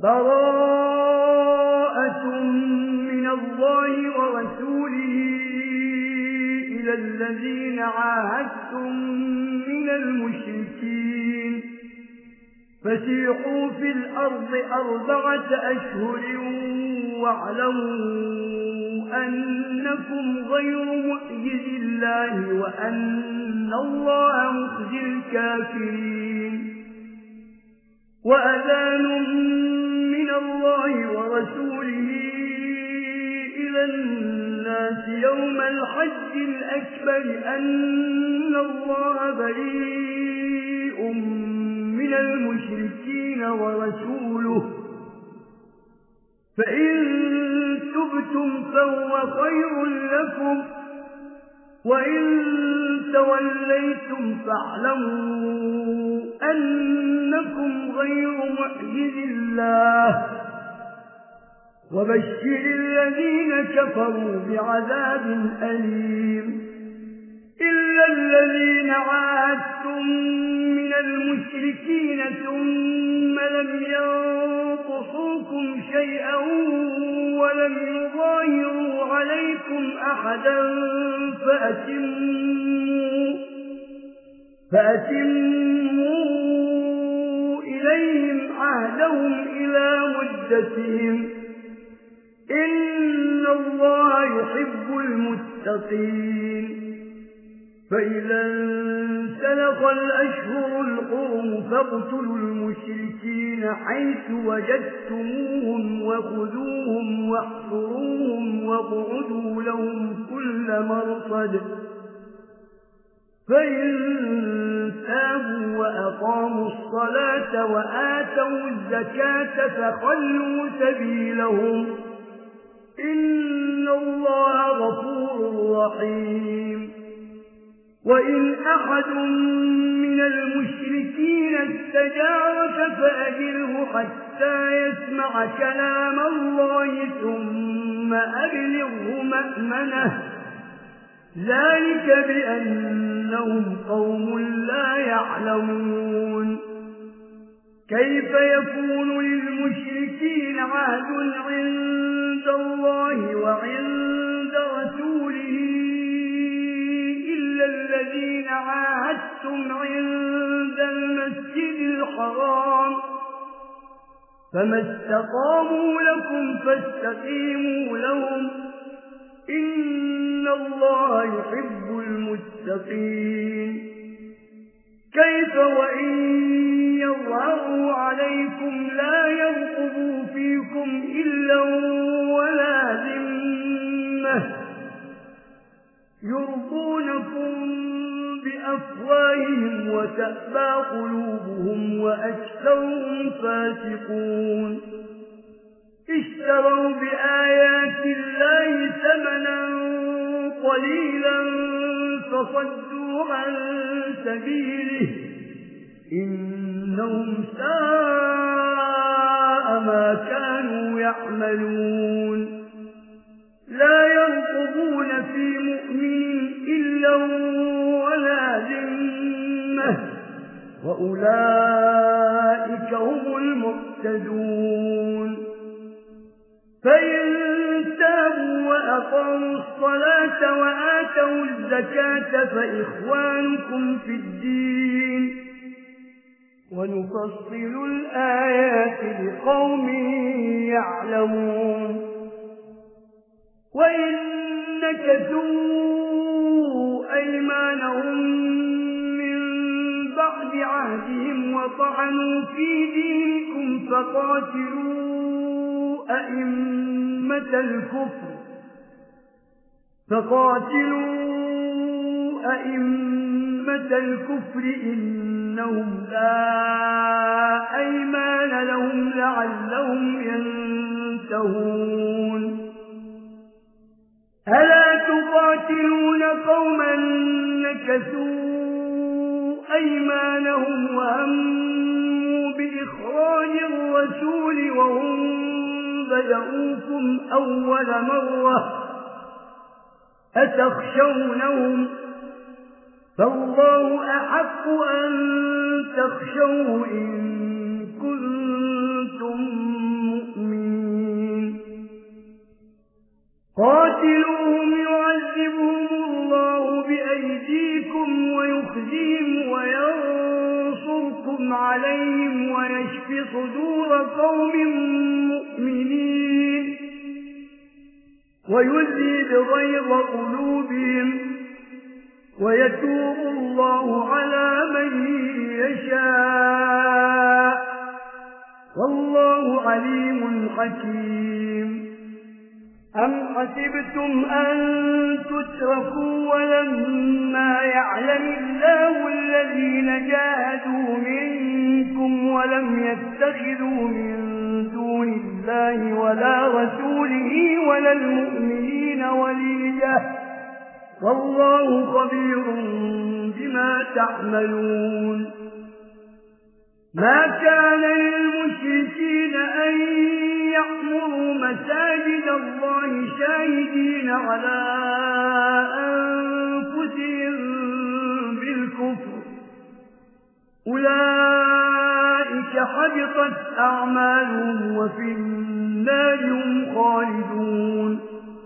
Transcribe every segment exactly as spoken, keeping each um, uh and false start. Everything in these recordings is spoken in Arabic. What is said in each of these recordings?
براءة من الله ورسوله إلى الذين عاهدتم من المشركين فسيحوا في الأرض أربعة أشهر واعلموا أنكم غير مؤجز الله وأن الله مخزي الكافرين وأذان من الله ورسوله إلى الناس يوم الحج الأكبر أن الله بريء من المشركين ورسوله فإن تبتم فهو خير لكم وإن توليتم فاعلموا أنكم غير معجز الله وبشر الذين كفروا بعذاب أليم إلا الذين عاهدتم من المشركين ثم لم ينقصوكم شيئا ولم يظاهروا عليكم أحدا فأتموا, فأتموا إليهم عهدهم إلى مدتهم إن الله يحب المتقين فإذا انسلخ الأشهر الحرم فاقتلوا المشركين حيث وجدتموهم وخذوهم واحصروهم واقعدوا لهم كل مرصد فإن تابوا وأقاموا الصلاة وآتوا الزكاة فخلوا سبيلهم إن الله غفور رحيم وإن أحد من المشركين استجارك فأجره حتى يسمع كلام الله ثم أبلغه مأمنه ذلك بأنهم قوم لا يعلمون كيف يكون للمشركين عهد عند الله وعند رسوله الذين عاهدتم عند المسجد الحرام فما استقاموا لكم فاستقيموا لهم إن الله يحب المتقين كيف وإن يظهروا عليكم لا يرقبوا فيكم إلا ولا ذمة يرضونكم بأفواههم وتأبى قلوبهم وأكثرهم فاسقون اشتروا بآيات الله ثمنا قليلا فصدوا عن سبيله إنهم ساء ما كانوا يعملون لا يرقبون في مؤمن إلا ولا ذمة وأولئك هم المعتدون فإن تابوا وأقاموا الصلاة وآتوا الزكاة فإخوانكم في الدين ونفصل الآيات لقوم يعلمون وإن نكثوا أيمانهم من بعد عهدهم وطعنوا في دينكم فقاتلوا أئمة الكفر فقاتلوا أئمة الكفر إنهم لا أيمان لهم لعلهم ينتهون ألا تقاتلون قوما نكثوا أيمانهم وهموا بإخراج الرسول وهم بدأوكم أول مرة أتخشونهم فالله أحق أن تخشوه إن كنتم قاتلوهم يعذبهم الله بأيديكم ويخزيهم وينصركم عليهم ويشف صدور قوم مؤمنين ويذهب غيظ قلوبهم ويتوب الله على من يشاء والله عليم حكيم. أم حسبتم أن تتركوا ولما يعلم الله الذين جاهدوا منكم ولم يتخذوا من دون الله ولا رسوله ولا المؤمنين وليا والله خبير بما تعملون. ما كان للمشركين أن يعمروا مساجد الله شاهدين على أنفسهم بالكفر أولئك حبطت أعمالهم وفي النار هم خالدون.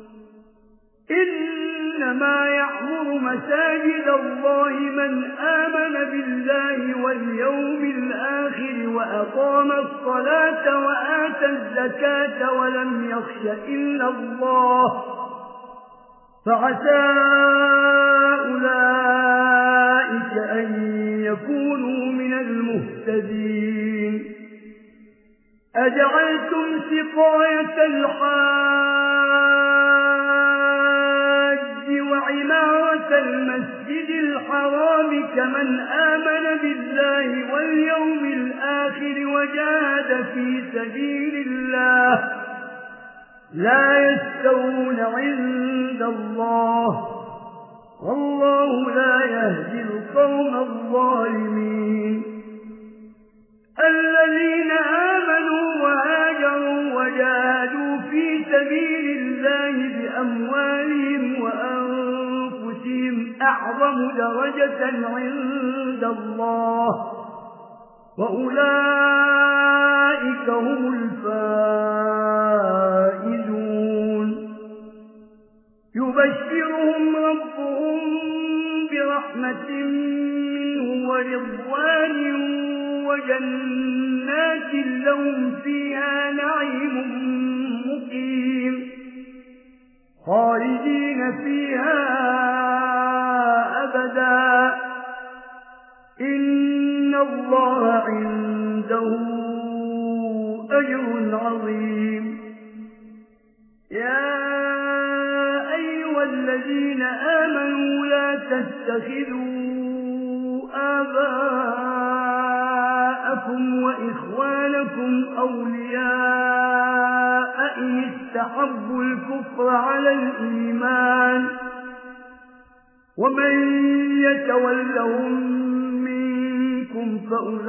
إنما يعمر مساجد الله من آمن بالله واليوم الآخر وأقام الصلاة وآتى الزكاة ولم يخش إلا الله فعسى أولئك أن يكونوا من المهتدين. أجعلتم سقاية الحاج وعمارة المسجد الحرام كمن آمن بالله واليوم الآخر وجاهد في سبيل الله لا يستوون عند الله والله لا يهدي القوم الظالمين. الذين آمنوا وهاجروا وجاهدوا في سبيل الله بأموالهم وأنفسهم أعظم درجة عند الله وأولئك هم الفائزون. يبشرهم ربهم برحمة منه ورضوان وجنات لهم فيها نعيم مقيم خالدين فيها أبدا إن الله عنده أجر عظيم. يا أيها الذين آمنوا لا تتخذوا آباءكم وإخوانكم أولياء إن استحبوا الكفر على الإيمان ومن يتولهم منكم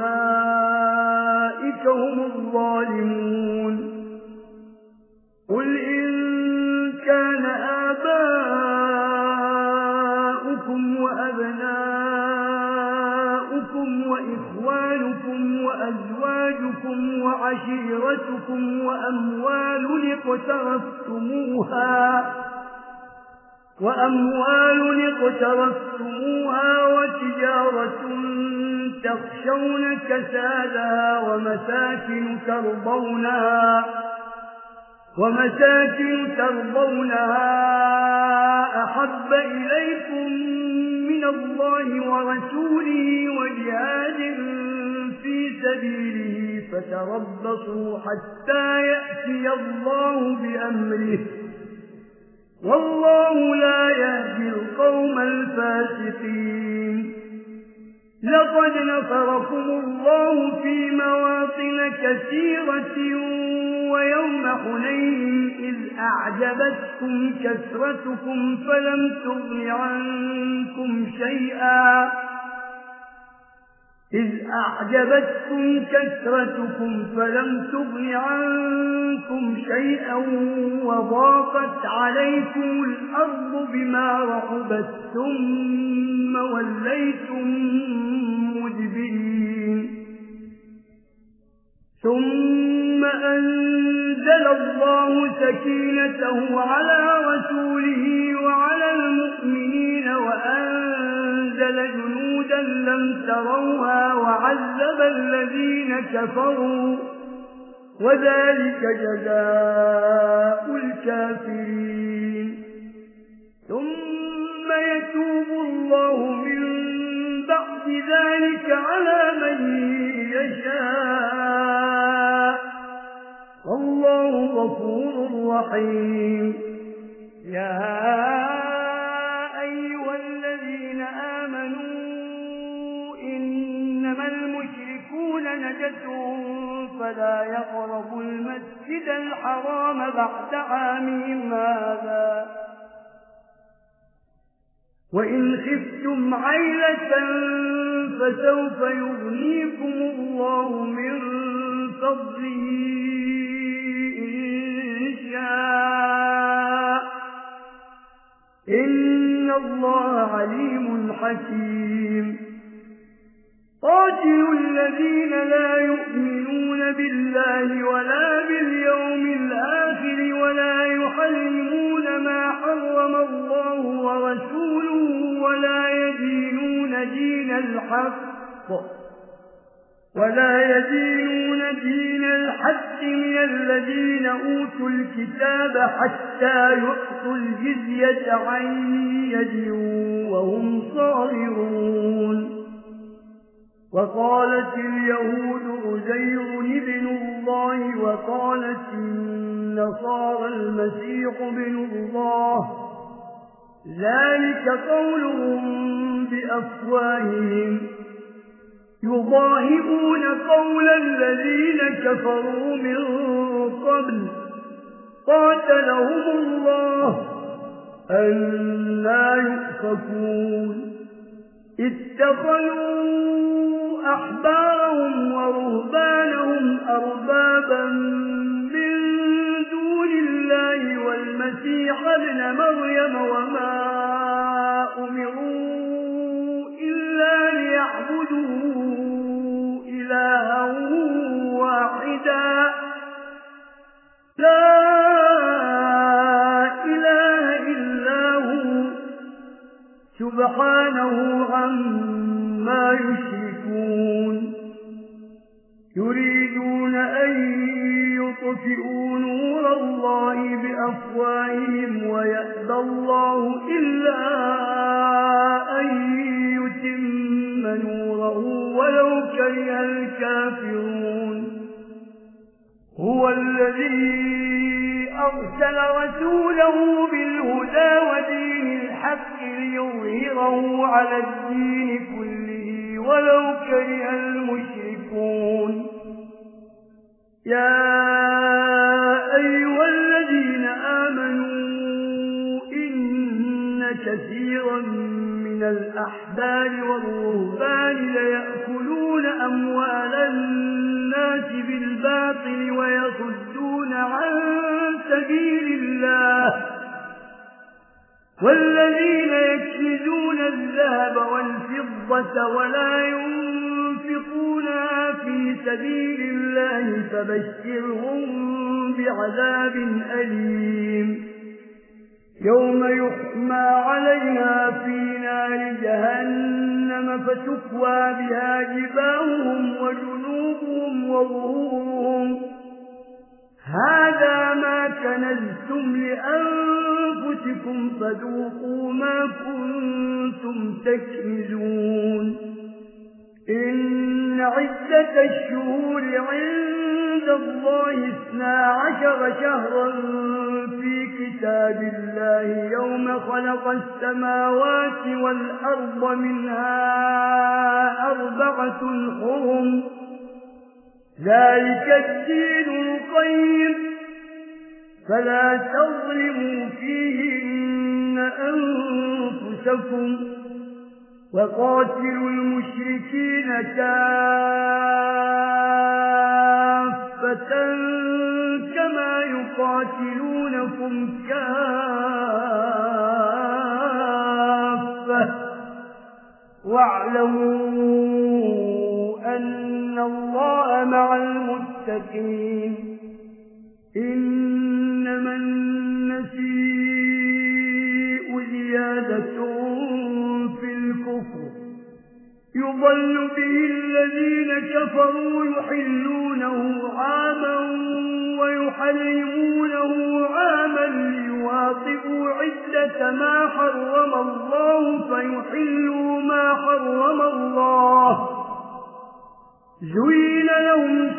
فأولئك هم الظالمون. قل إن كان آباؤكم وأبناؤكم وإخوانكم وأزواجكم وعشيرتكم وأموال اقترفتموها وأموال اقترفتموها وتجارة تخشون كسادها ومساكن ترضونها ومساكن ترضونها أحب إليكم من الله ورسوله وجهاد في سبيله فتربصوا حتى يأتي الله بأمره والله لا يهدي القوم الفاسقين. لقد نصركم الله في مواطن كثيرة ويوم حنين إذ أعجبتكم كثرتكم فلم تغن عنكم شيئا إذ أعجبتكم كثرتكم فلم تغن عنكم شيئا وضاقت عليكم الأرض بما رحبت ثم وليتم مدبرين ثم أنزل فأنزل الله سكينته على رسوله وعلى المؤمنين وأنزل جنودا لم تروها وعذب الذين كفروا وذلك جزاء الكافرين ثم يتوب الله من بعد ذلك على من يشاء والله غفور رحيم يا أيها الذين آمنوا إنما المشركون نجس فلا يقربوا المسجد الحرام بعد عامهم هذا وإن خفتم عيلة فسوف يغنيكم الله من فضله إن شاء إن الله عليم حكيم قاتلوا الذين لا يؤمنون بالله ولا باليوم الآخر ولا يحرمون ما حرم الله ورسوله ولا يدينون دين الحق ولا يدينون دين الحق من الذين أوتوا الكتاب حتى يؤتوا الجزية عن يد وهم صاغرون وقالت اليهود عزير ابن الله وقالت النصارى المسيح ابن الله ذلك قولهم بأفواههم يضاهئون قول الذين كفروا من قبل قاتلهم الله أنى يؤفكون اتخذوا أحبارهم ورهبانهم أربابا من دون الله والمسيح ابن مريم وما أمروا إلا ليعبدوا إلها واحدا لا إله إلا هو سبحانه عما يشركون يريدون أن يطفئوا نور الله بأفواههم ويأبى الله إلا أن يتم نوره ولو كره الكافرون هو الذي أرسل رسوله بالهدى ودين الحق ليظهره على الدين كله ولو كره المشركون يا أيها الذين آمنوا إن كثيرا من الأحبار والرهبان ليأكلون أموال الناس بالباطل ويصدون عن سبيل الله والذين يكنزون الذهب والفضة ولا ينفقونها في سبيل الله فبشرهم بعذاب أليم يوم يحمى عليها في نار جهنم فتكوى بها جباههم وجنوبهم وظهورهم هذا ما كنزتم لأنفسكم فذوقوا ما كنتم تكنزون إن عدة الشهور عند الله اثنا عشر شهرا في كتاب الله يوم خلق السماوات والأرض منها أربعة حرم ذلك الدين القيم فلا تظلموا فيهن أنفسكم وقاتلوا المشركين كافة كما يقاتلونكم كافة واعلموا أن الله مع المتقين إن به الذين كفروا يحلونه عاما ويحرمونه عاما ليواطئوا عدة ما حرم الله فيحلوا ما حرم الله زين لهم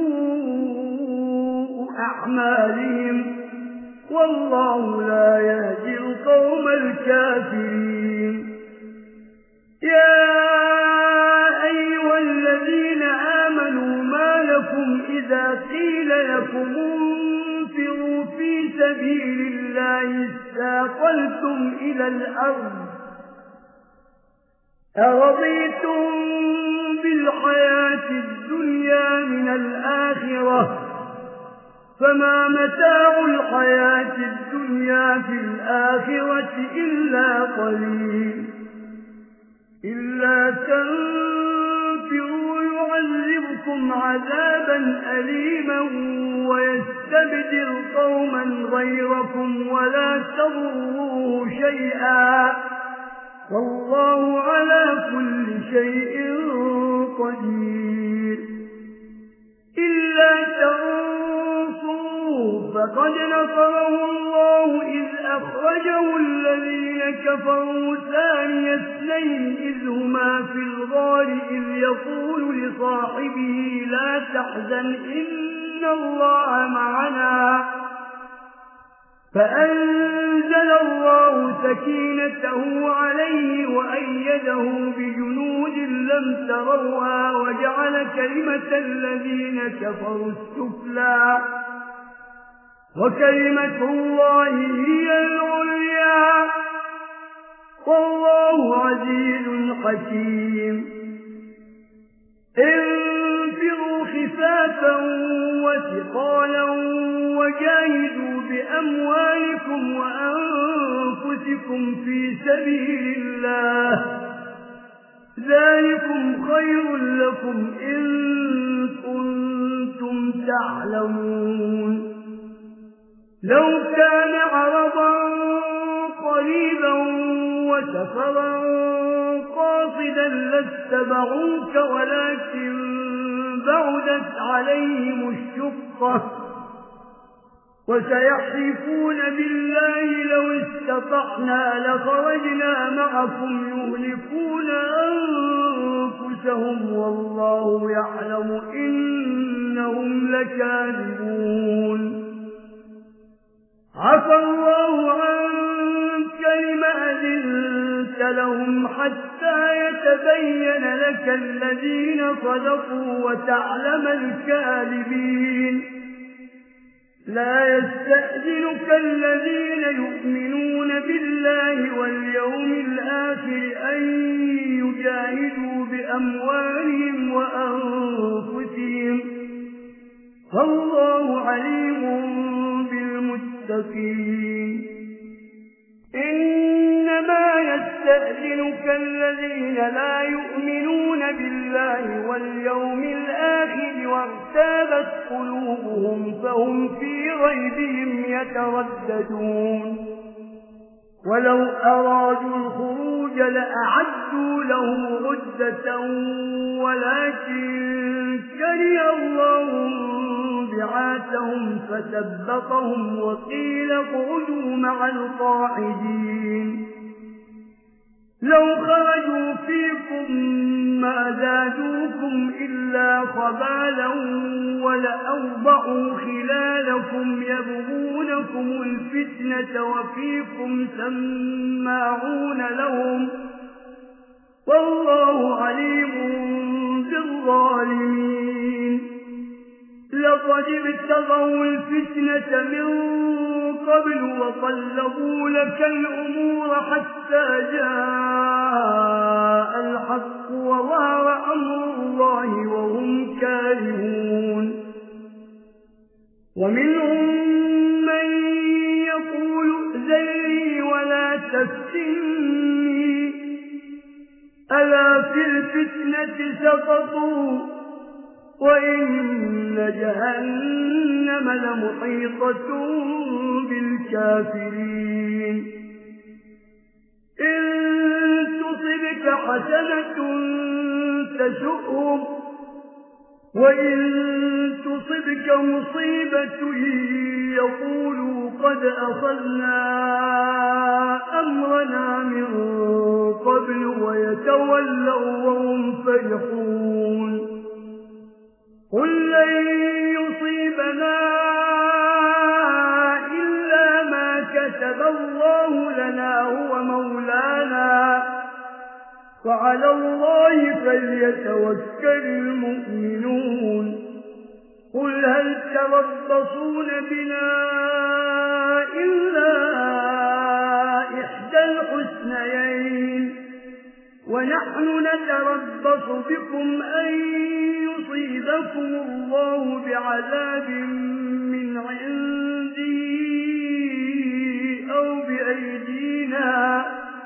سوء أعمالهم والله لا يهدي القوم الكافرين يا أيها الذين آمنوا ما لكم إذا قيل لكم انفروا في سبيل الله استاقلتم إلى الأرض أرضيتم بالحياة الدنيا من الآخرة فما متاع الحياة الدنيا في الآخرة إلا قليل إلا تنفروا يعذبكم عذابا أليما ويستبدل قوما غيركم ولا تضروه شيئا والله على كل شيء قدير إلا تنصروه فقد نصره الله إذ أخرجه الذين كفروا ثاني اثنين إذ هما في الغار إذ يقول لصاحبه لا تحزن إن الله معنا فأنزل الله سكينته عليه وأيده بجنود لم تروها وجعل كلمة الذين كفروا السفلى وكلمة الله هي العليا والله عزيز حكيم انفروا خفافا وثقالا وجاهدوا بأموالكم وأنفسكم في سبيل الله ذلكم خير لكم إن كنتم تعلمون لو كان عرضا قريبا وسفرا قاصدا لاتبعوك ولكن بعدت عليهم الشقة وسيحلفون بالله لو استطعنا لخرجنا معكم يهلكون أنفسهم والله يعلم إنهم لكاذبون عفى الله عنك لما أذنت لهم حتى يتبين لك الذين صدقوا وتعلم الكاذبين لا يستأذنك الذين يؤمنون بالله واليوم الآخر أن يجاهدوا بأموالهم وأنفسهم فالله عليم بالمتقين إنما يستأذنك الذين لا يؤمنون بالله واليوم الآخر وارتابت قلوبهم فهم في ريبهم يترددون ولو أرادوا الخروج لأعدوا له عدة ولكن كره الله بعاثهم فثبطهم وقيل اقعدوا مع القاعدين لو خرجوا فيكم ما زادوكم إلا خبالا ولأوضعوا خلالكم يبغونكم الفتنة وفيكم سماعون لهم والله عليم بالظالمين لقد ابتغوا الفتنة من قبل وقلبوا لك الأمور حتى جاء الحق وظهر أمر الله وهم كارهون ومنهم من يقول ائذن لي ولا تفتني ألا في الفتنة سقطوا وإن جهنم لمحيطة بالكافرين إن تصبك حسنة تسؤهم وإن تصبك مصيبة يقولوا قد أخذنا أمرنا من قبل ويتولوا وهم فرحون قل لن يصيبنا إلا ما كتب الله لنا هو مولانا وعلى الله فليتوكل المؤمنون قل هل تربصون بنا إلا إحدى الحسنيين ونحن نتربص بكم أن يصيبكم الله بعذاب من عنده أو بأيدينا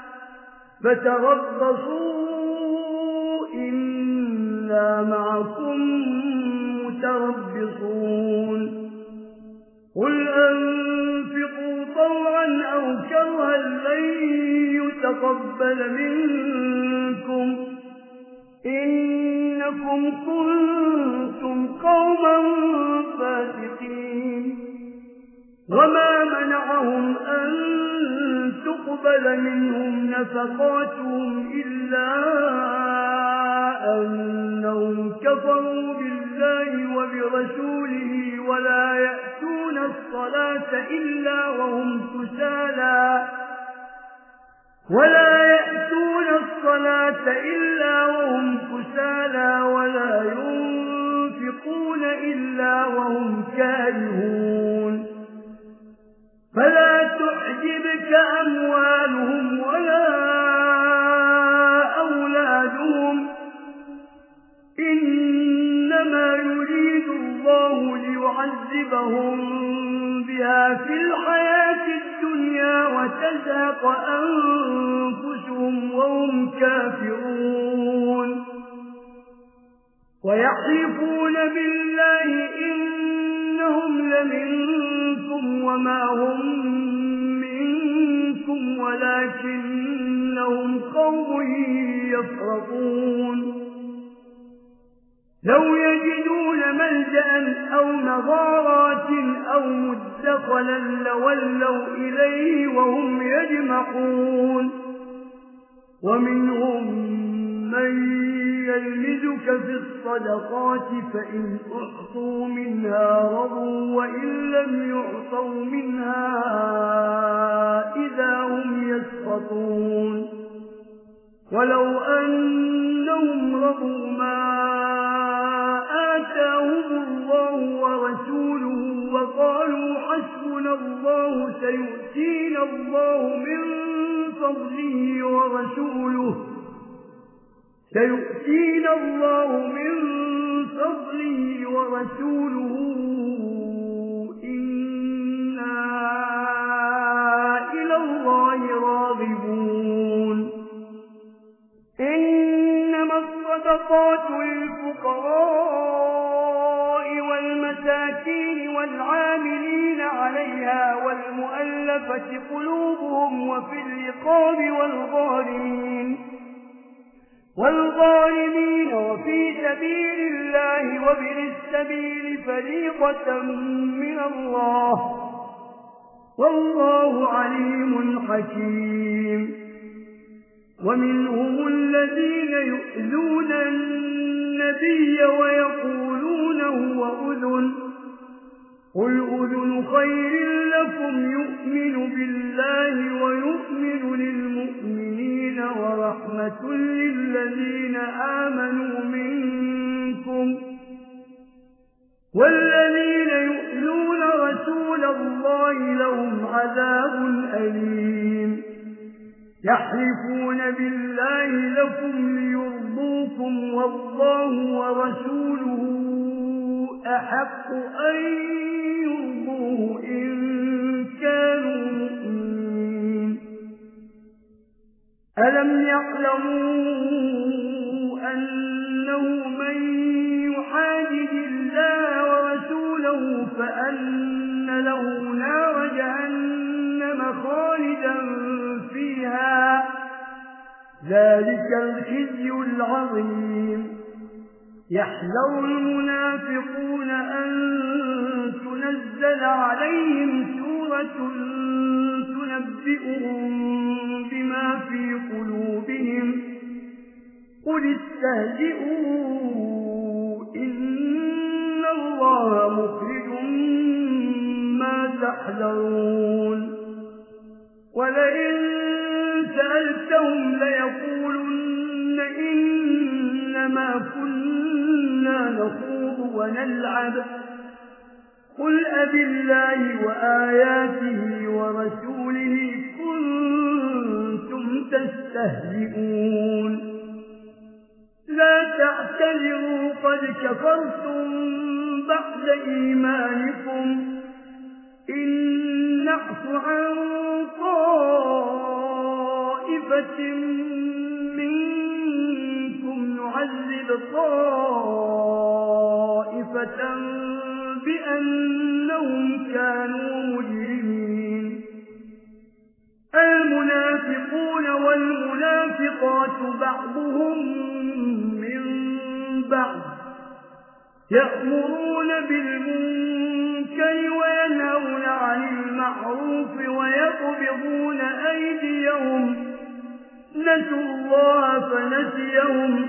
فتربصوا إنا معكم متربصون قل أنفقوا طوعا أو كرها لن يتقبل منكم إنكم كنتم قوما فاسقين وما منعهم أن تقبل منهم نفقاتهم إلا أنهم كفروا بالله وبرسوله ولا يأتون الصلاة إلا وهم كسالى ولا يأتون الصلاة إلا وهم كسالى ولا ينفقون إلا وهم كارهون فلا تعجبك أموالهم ولا أولادهم إنما يريد الله ليعذبهم بها في الحياة الدنيا وتزهق أنفسهم وهم كافرون ويحلفون بالله إنهم لمنكم وما هم منكم ولكنهم قوم يفرقون لو يجدون ملجأ أو مغارات أو مدخلا لولوا إليه وهم يجمحون ومنهم من يلمزك في الصدقات فإن أعطوا منها رضوا وإن لم يعطوا منها إذا هم يسخطون ولو أنهم رضوا ما آتاهم الله ورسوله وقالوا حسبنا الله سيؤتينا الله من فضله ورسوله سيؤتينا الله من فضله ورسوله إنا إلى الله راغبون إنما الصدقات للفقراء والمساكين والعاملين عليها والمؤلفة قلوبهم وفي الرقاب والغارمين والغارمين وفي سبيل الله وابن السبيل فريضة من الله والله عليم حكيم ومنهم الذين يؤذون النبي ويقولون هو أذن قل أذن خير لكم يؤمن بالله ويؤمن للمؤمنين ورحمة للذين آمنوا منكم والذين يؤذون رسول الله لهم عذاب أليم يحلفون بالله لكم ليرضوكم والله ورسوله أحق أن يرضوه إن كانوا مؤمنين ألم يعلموا أنه من يحادد الله ورسوله فأن له نار جهنم خالدا فيها ذلك الخزي العظيم يحذر المنافقون أن تنزل عليهم سورة تنبئهم بما في قلوبهم قل استهزئوا إن الله مخرج ما تحذرون ولئن سألتهم ليقولن إنما كنا نخوض ونلعب قل أبالله وآياته ورسوله كنتم تستهزئون لا تعتذروا قد كفرتم بعد إيمانكم إن نعف عن طائفة منكم نعذب طائفة بأنهم كانوا مجرمين المنافقون والمنافقات بعضهم من بعض يأمرون بالمنكر وينهون عن المعروف ويقبضون أيديهم نسوا الله فنسيهم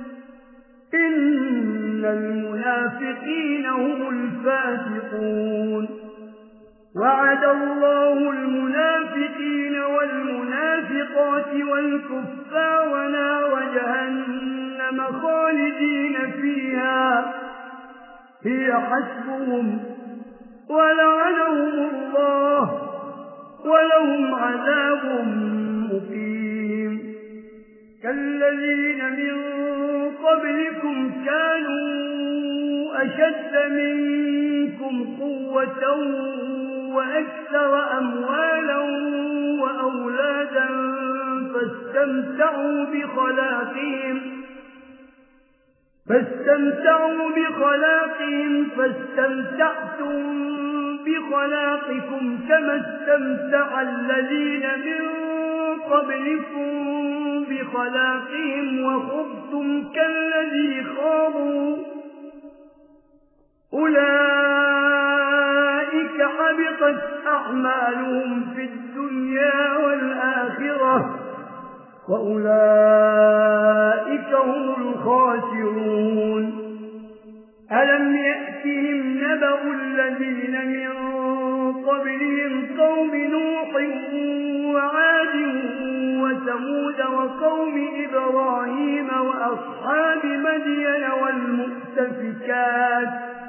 إن المنافقين هم الفاسقون وعد الله المنافقين والمنافقات والكفار نار جهنم خالدين فيها هي حسبهم ولعنهم الله ولهم عذاب مقيم كالذين من قبلكم كانوا أشد منكم قوة وأكثر أموالا وأولادا فاستمتعوا بخلاقهم فاستمتعوا بخلاقهم فاستمتعتم بخلاقكم كما استمتع الذين من قبلكم بخلاقهم وخضتم كالذي خاضوا أولئك حبطت أعمالهم في الدنيا والآخرة وأولئك هم الخاسرون ألم يأتهم نبأ الذين من قبلهم قوم نوح وعاد وثمود وقوم إبراهيم وأصحاب مدين والمؤتفكات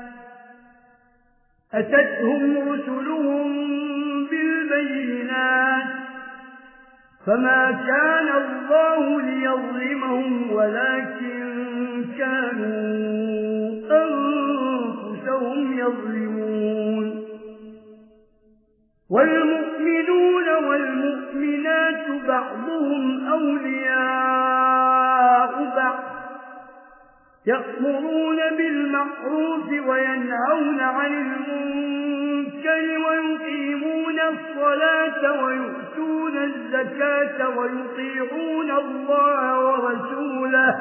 أتتهم رسلهم بالبينات فما كان الله ليظلمهم ولكن كانوا أنفسهم يظلمون والمؤمنون والمؤمنات بعضهم أولياء بعض يأمرون بالمعروف وينهون عن المنكر ويقيمون الصلاة ويؤتون الزكاة ويطيعون الله ورسوله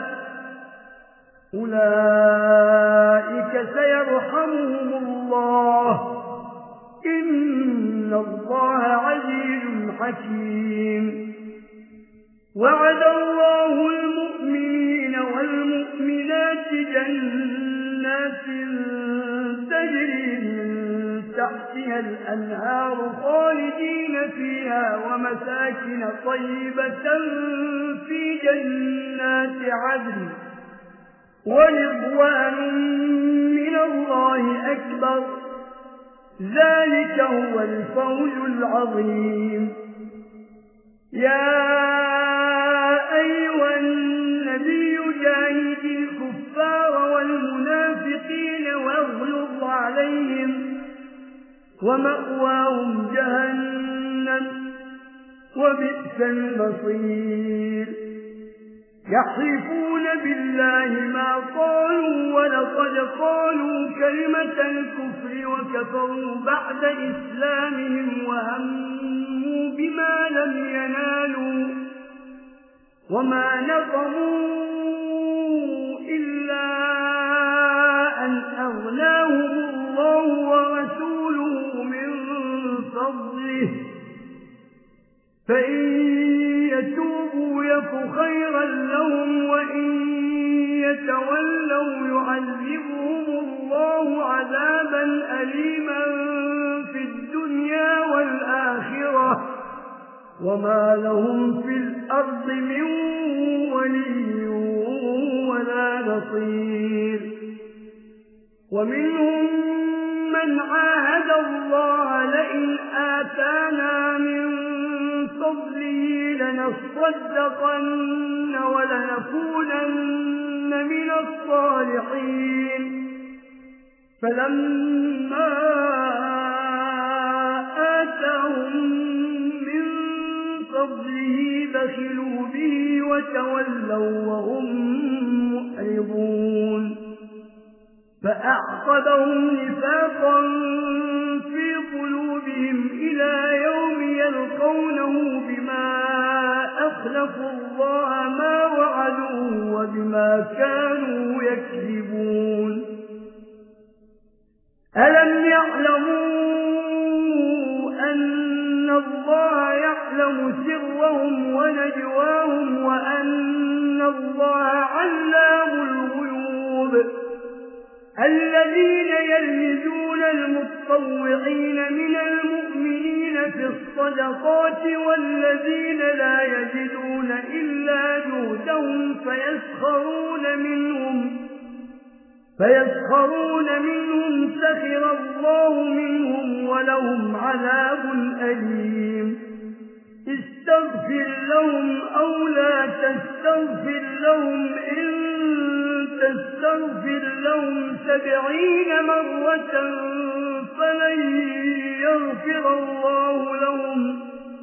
أولئك سيرحمهم الله إن الله عزيز حكيم وعد الله المؤمنين والمؤمنات جنات تجري من تحتها الأنهار خالدين فيها ومساكن طيبة في جنات عدن ورضوان من الله أكبر ذلك هو الفوز العظيم يا أيها النبي جاهد الكفار والمنافقين واغلظ عليهم ومأواهم جهنم وبئس المصير يحلفون بالله ما قالوا ولقد قالوا كلمة الكفر وكفروا بعد إسلامهم وهموا بما لم ينالوا وما نقموا إلا يك خيرا لهم وإن يتولوا يعذبهم الله عذابا أليما في الدنيا والآخرة وما لهم في الأرض من ولي ولا نصير ومنهم من عاهد الله لئن آتانا من فضله لنصدقن ولنكونن من الصالحين فلما آتاهم من فضله بخلوا به وتولوا وهم مؤرضون فأعقبهم نفاقا في قلوبهم إلى يوم يلقونه بما أخلفوا الله ما وعدوه وبما كانوا يكذبون ألم يعلموا أن الله يعلم سرهم ونجواهم وأن الله علام الغيوب الذين يلمزون المتطوعين من المؤمنين في الصدقات والذين لا يجدون إلا جهدهم فيسخرون منهم فيسخرون منهم سخر الله منهم ولهم عذاب أليم استغفر لهم أو لا تستغفر لهم إن تستغفر لهم سبعين مرة فلن يغفر الله لهم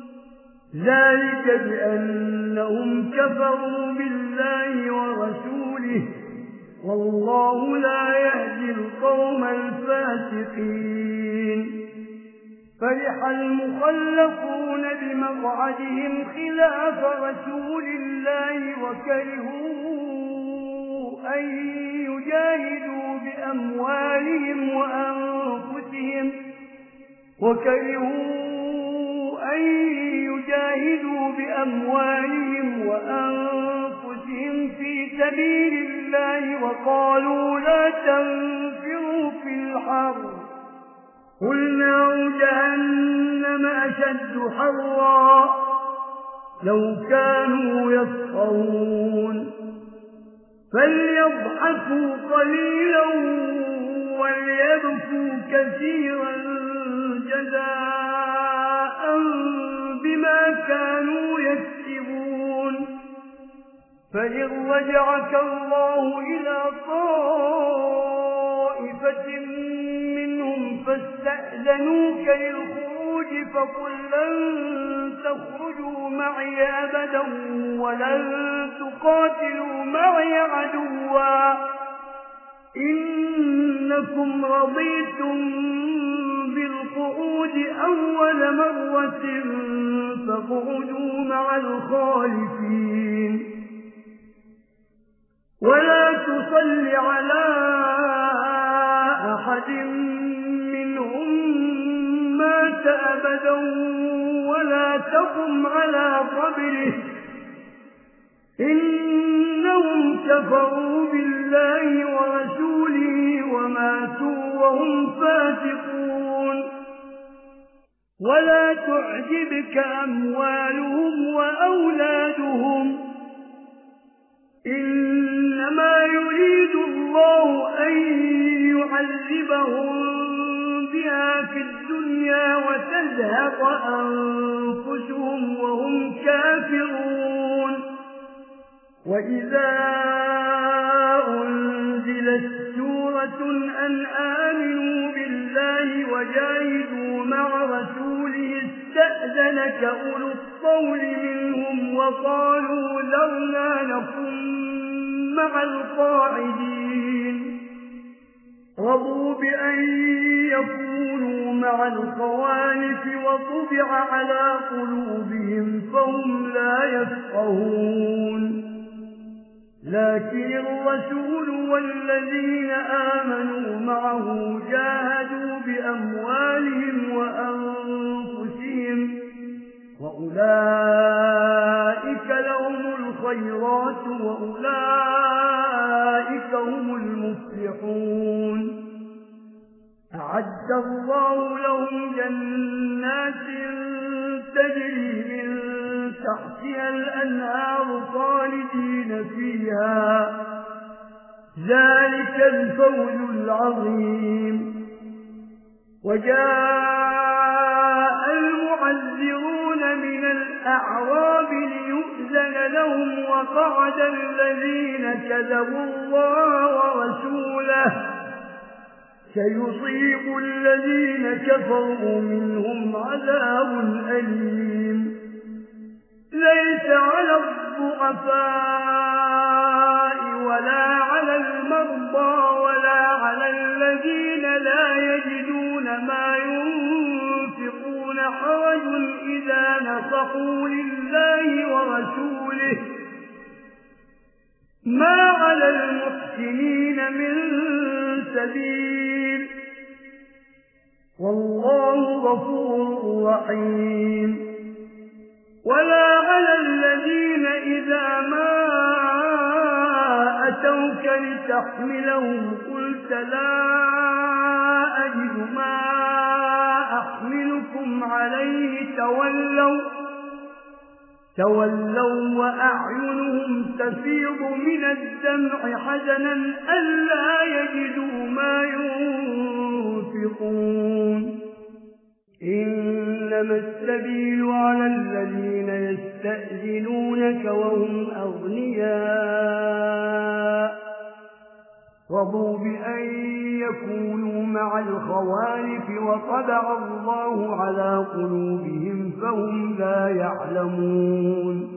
ذلك بأنهم كفروا بالله ورسوله والله لا يهدي القوم الفاسقين فرح المخلفون بمقعدهم خلاف رسول الله وكرهوا أن يجاهدوا بأموالهم وأنفسهم وكرهوا أن يجاهدوا بأموالهم وأنفسهم في سبيل الله وقالوا لا تنفروا في الحر قل نار جهنم أشد حرا لو كانوا يفقهون فليضحكوا قليلا وليبكوا كثيرا جزاء بما كانوا يكسبون فإن رجعك الله إلى طائفة منهم فاستأذنوك للخروج فقل لن تخرجوا معي أبدا ولن تقاتلوا معي عدوا إنكم رضيتم بالقعود أول مرة فاقعدوا مع الخالفين ولا تصل على أحد منهم مات أبدا ولا تقم على قبره إنهم كفروا بالله ورسوله وماتوا وهم فاسقون ولا تعجبك أموالهم وأولادهم إنما يريد الله أن يعذبهم بها في الدنيا وتزهق أنفسهم وهم كافرون وإذا أنزلت سورة أن آمنوا بالله وجاهدوا مع رسوله استأذنك أولو الطول منهم وقالوا ذرنا نكن مع القاعدين رضوا بأن يكونوا مع الخوالف وطبع على قلوبهم فهم لا يفقهون لكن الرسول والذين آمنوا معه جاهدوا بأموالهم وأنفسهم وأولئك لهم الخير الله لهم جنات تجري من تحتها الأنهار خالدين فيها ذلك الفوز العظيم. وجاء المعذرون من الأعراب ليؤذن لهم وقعد الذين كذبوا الله ورسوله سيصيب الذين كفروا منهم عذاب أليم. ليس على الضعفاء ولا على المرضى ولا على الذين لا يجدون ما ينفقون حرج إذا نصحوا لله ورسوله ما على المحسنين من سبيل والله غفور رحيم. ولا على الذين إذا ما أتوك لتحملهم قلت لا أجد ما أحملكم عليه تولوا تولوا وأعينهم تفيض من الدمع حزنا ألا يجدوا ما ينفقون. إنما السبيل على الذين يستأذنونك وهم أغنياء رضوا بأن يكونوا مع الخوالف وطبع الله على قلوبهم فهم لا يعلمون.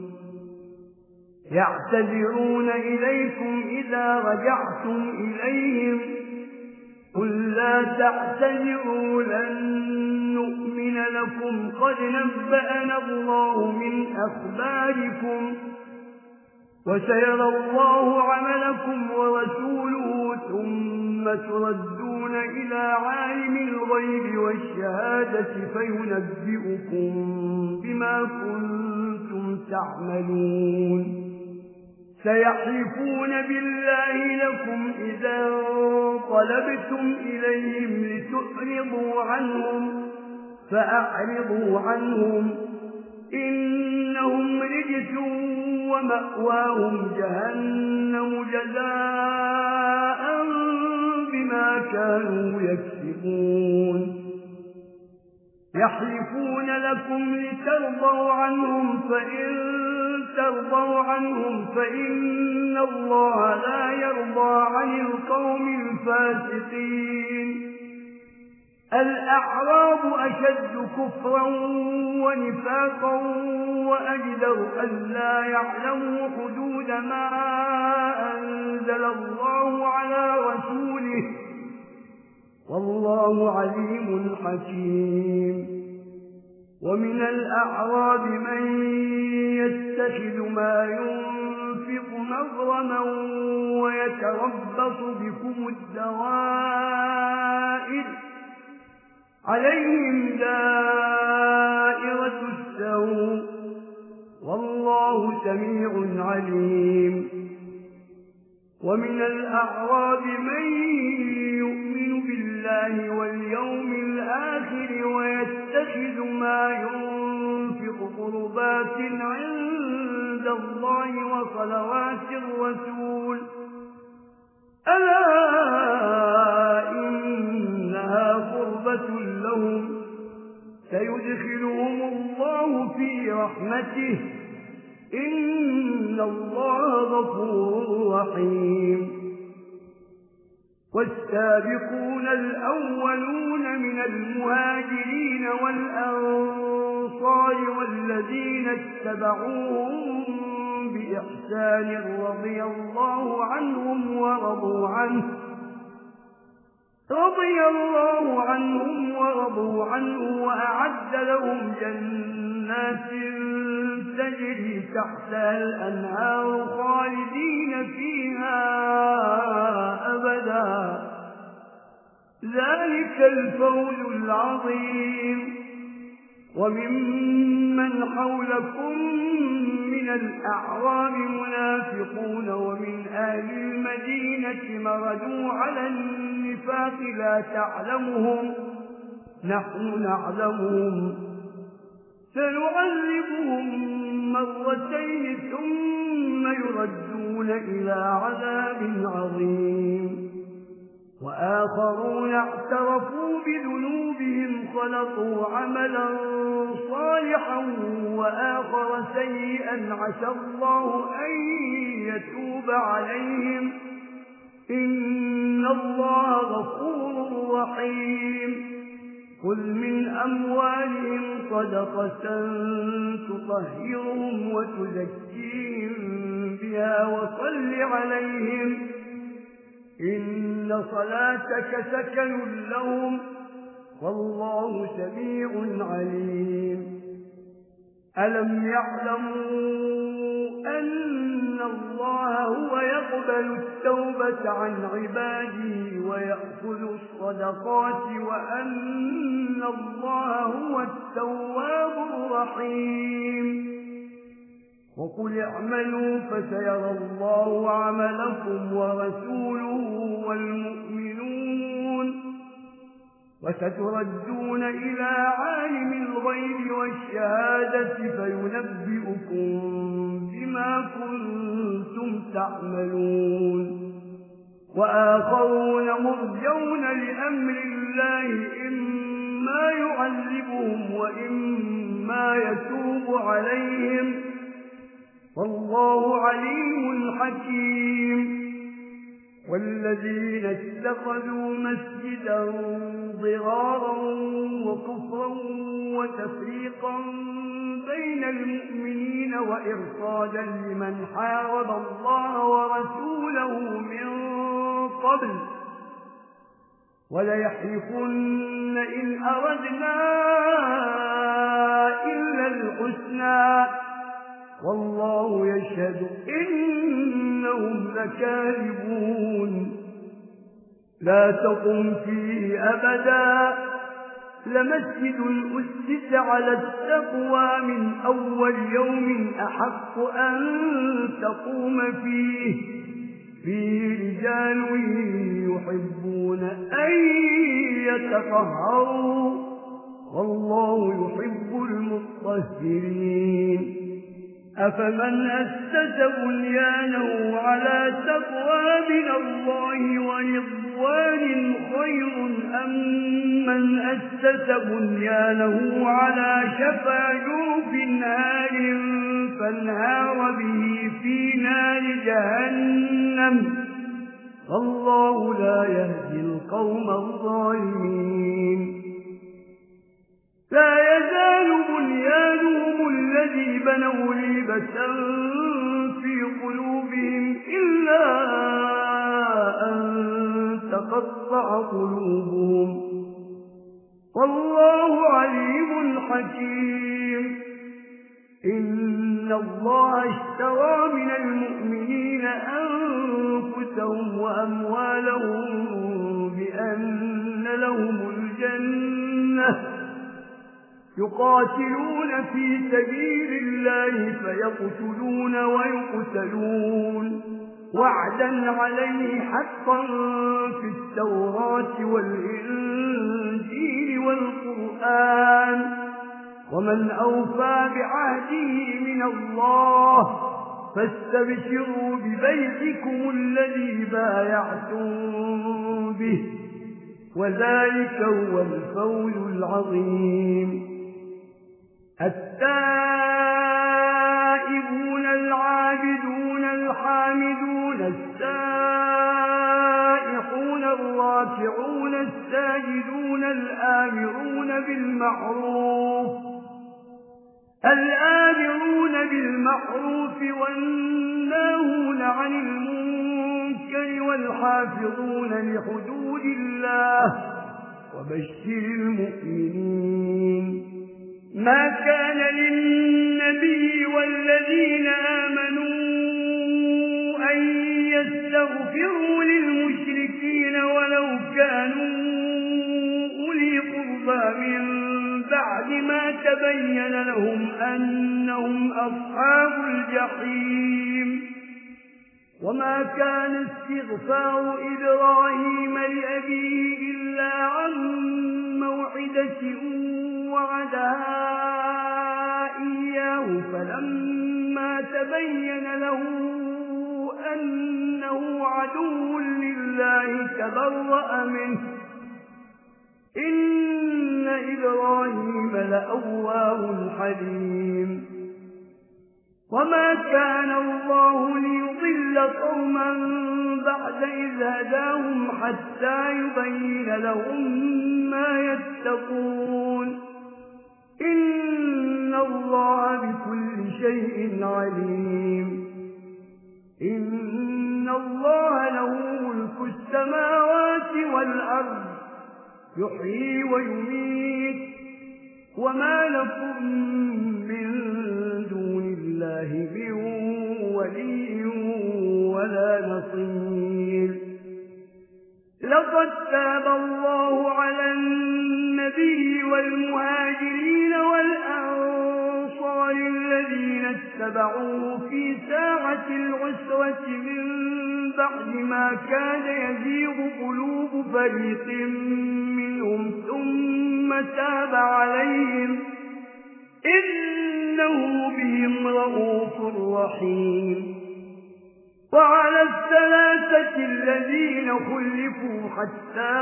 يعتذرون إليكم إذا رجعتم إليهم قل لا تعتذروا لن نؤمن لكم قد نبأنا الله من أخباركم وسيرى الله عملكم ورسوله ثم تردون إلى عالم الغيب والشهادة فينبئكم بما كنتم تعملون. سيحلفون بالله لكم إذا انقلبتم إليهم لتعرضوا عنهم فأعرضوا عنهم إنهم رجس ومأواهم جهنم جزاء بما كانوا يكسبون. يحلفون لكم لترضوا عنهم فإن ترضوا عنهم فإن الله لا يرضى عن القوم الفاسقين. الأعراب أشد كفرا ونفاقا وأجدر أن لا يعلموا حدود ما أنزل الله على رسوله والله عليم حكيم. ومن الأعراب من يتخذ ما ينفق مغرما ويتربص بكم الدوائر عليهم دائرة السوء والله سميع عليم. ومن الأعراب من يؤمن بالله واليوم الآخر ويتخذ ما ينفق قربات عند الله وصلوات الرسول ألا إنها قربة لهم سيدخلهم الله في رحمته إن الله غفور رحيم. والسابقون الأولون من المهاجرين والأنصار والذين اتبعوهم بإحسان رضي الله عنهم ورضوا عنه رضي الله عنهم ورضوا عنه وأعد لهم جنات تجري تحتها الأنهار خالدين فيها أبدا ذلك الفوز العظيم. وممن حولكم من الأعراب منافقون ومن أهل المدينة مردوا على النفاق لا تعلمهم نحن نعلمهم سنعذبهم مرتين ثم يردون إلى عذاب عظيم وآخرون اعترفوا بذنوبهم خلقوا عملا صالحا وآخر سيئا عسى الله أن يتوب عليهم إن الله غفور رحيم قل من أموالهم صدقة تطهرهم وتزكيهم بها وصل عليهم إن صلاتك سكن لهم والله سميع عليم ألم يعلموا أن الله هو يقبل التوبة عن عباده ويأخذ الصدقات وأن الله هو التواب الرحيم وقل اعملوا فسيرى الله عملكم ورسوله والمؤمنون وستردون إلى عالم الغيب والشهادة فينبئكم بما كنتم تعملون وآخرون مرجون لأمر الله إما يعذبهم وإما يتوب عليهم والله عليم حكيم والذين اتخذوا مسجدا ضرارا وكفرا وتفريقا بين المؤمنين وإرصادا لمن حارب الله ورسوله من قبل وليحلفن إن أردنا إلا الحسنى والله يشهد إنهم لكاذبون لا تقم فيه أبدا لمسجد أسس على التقوى من أول يوم أحق أن تقوم فيه فيه رجال يحبون أن يتطهروا والله يحب المطهرين أفمن أسس بنيانه على تقوى من الله ورضوان خير أم من أسس بنيانه على شفا جرف نار فانهار به في نار جهنم والله لا يهدي القوم الظالمين لا يزال بنيانهم الذي بنوا ريبة في قلوبهم إلا أن تقطع قلوبهم والله عليم حكيم إن الله اشترى من المؤمنين أنفسهم وأموالهم بأن لهم الجنة يقاتلون في سبيل الله فيقتلون ويقتلون وعدا عليه حقا في التوراة والإنجيل والقرآن ومن أوفى بعهده من الله فاستبشروا ببيعكم الذي بايعتم به وذلك هو الفوز العظيم التائبون العابدون الحامدون السائحون الراكعون الساجدون الآمرون بالمعروف الآمرون بالمعروف والناهون عن المنكر والحافظون لحدود الله وبشر المؤمنين ما كان للنبي والذين آمنوا أن يستغفروا للمشركين ولو كانوا أولي قربى من بعد ما تبين لهم أنهم أصحاب الجحيم وما كان استغفار إبراهيم لأبيه إلا عن موت موعدة وعدها إياه فلما تبين له أنه عدو لله تبرأ منه إن إبراهيم لأواه حليم وما كان الله ليضل قوما بعد إذ هداهم حتى يبين لهم ما يتقون إن الله بكل شيء عليم إن الله له ملك السماوات والأرض يحيي ويميت وما لكم من دون الله من ولي ولا نصير لقد تاب الله على النبي والمهاجرين والأنصار الذين اتبعوه في ساعة العسرة من بعد ما كاد يزيغ قلوب فريق منهم ثم تاب عليهم إنه بهم رؤوف رحيم وعلى الثلاثة الذين خلفوا حتى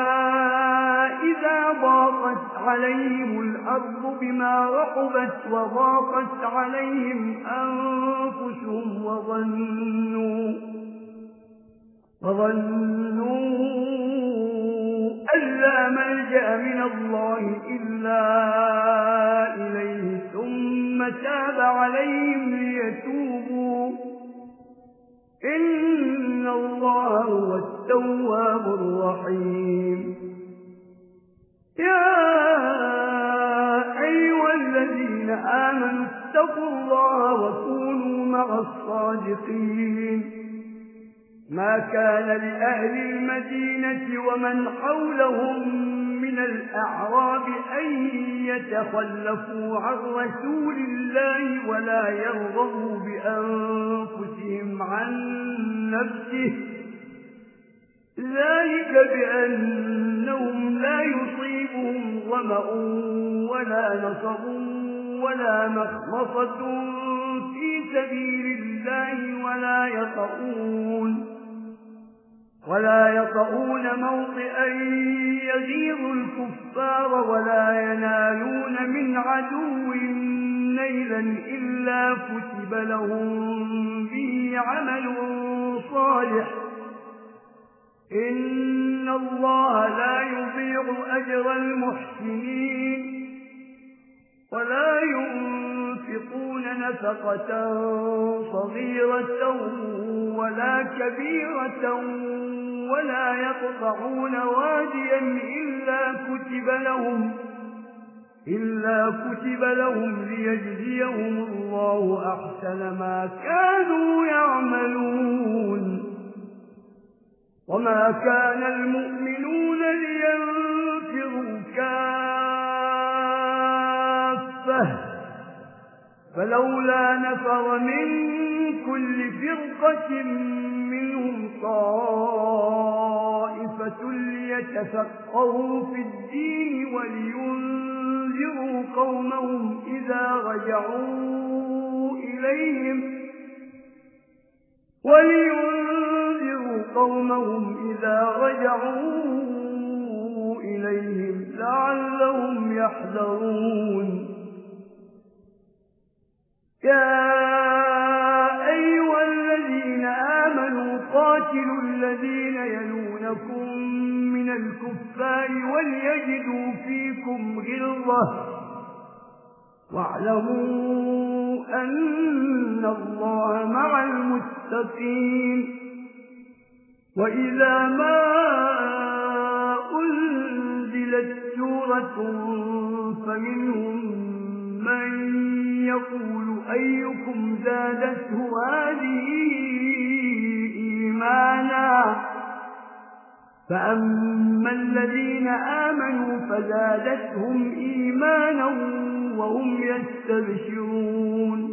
إذا ضاقت عليهم الأرض بما رحبت وضاقت عليهم أنفسهم وظنوا وظنوا أن لا ملجأ من الله إلا إليه ثم تاب عليهم ليتوبوا إن الله هو التواب الرحيم يا أيها الذين آمنوا اتقوا الله وكونوا مع الصادقين ما كان لأهل المدينة ومن حولهم من الأعراب أن يتخلفوا عن رسول الله ولا يرغبوا بأنفسهم عن نفسه ذلك بأنهم لا يصيبهم ظمأ ولا نصب ولا مخمصة في سبيل الله ولا يطؤون ولا يطؤون موطئا يغيظ الكفار ولا ينالون من عدو نيلا إلا كتب لهم به عمل صالح إن الله لا يضيع أجر المحسنين ولا ينفقون نفقة صغيرة ولا كبيرة ولا يقطعون واديا إلا كتب لهم إلا كتب لهم ليجزيهم الله أحسن ما كانوا يعملون وما كان المؤمنون لينفروا كافة فلولا نفر من كل فرقة منهم طائفة ليتفقهوا في الدين ولينذروا قومهم إذا رجعوا إليهم ولينذروا قومهم إذا رجعوا إليهم لعلهم يحذرون يا أيها الذين آمنوا قاتلوا الذين يلونكم من الكفار وليجدوا فيكم غلظة واعلموا أن الله مع المتقين وإذا ما أنزلت سورة فمنهم من يقول أيكم زادته هذه إيمانا فأما الذين آمنوا فزادتهم إيمانا وهم يستبشرون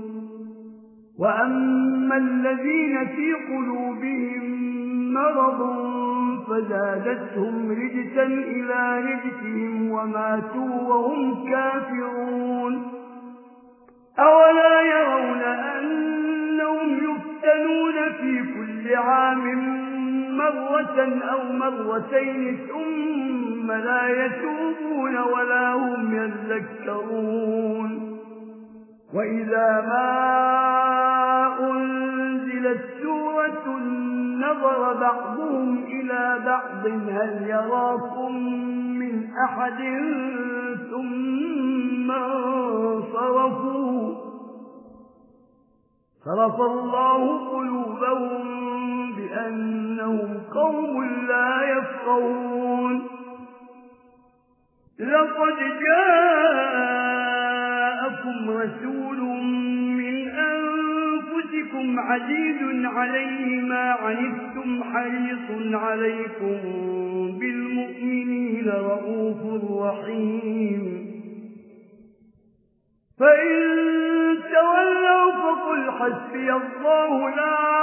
وأما الذين في قلوبهم مرض فزادتهم رجسا إلى رجسهم وماتوا وهم كافرون أولا يرون أنهم يفتنون في كل عام مرة أو مرتين ثم لا يتوبون ولا هم يذكرون وإذا ما أنزلت سورة نظر بعضهم إلى بعض هل يراكم من أحد ثم انصرفوا صرف الله قلوبهم بأنهم قوم لا يفقهون لقد جاءكم رسول من أنفسكم عزيز عليه ما عنتم حريص عليكم بالمؤمنين رؤوف رحيم فإن تولوا فقل حسبي الله لا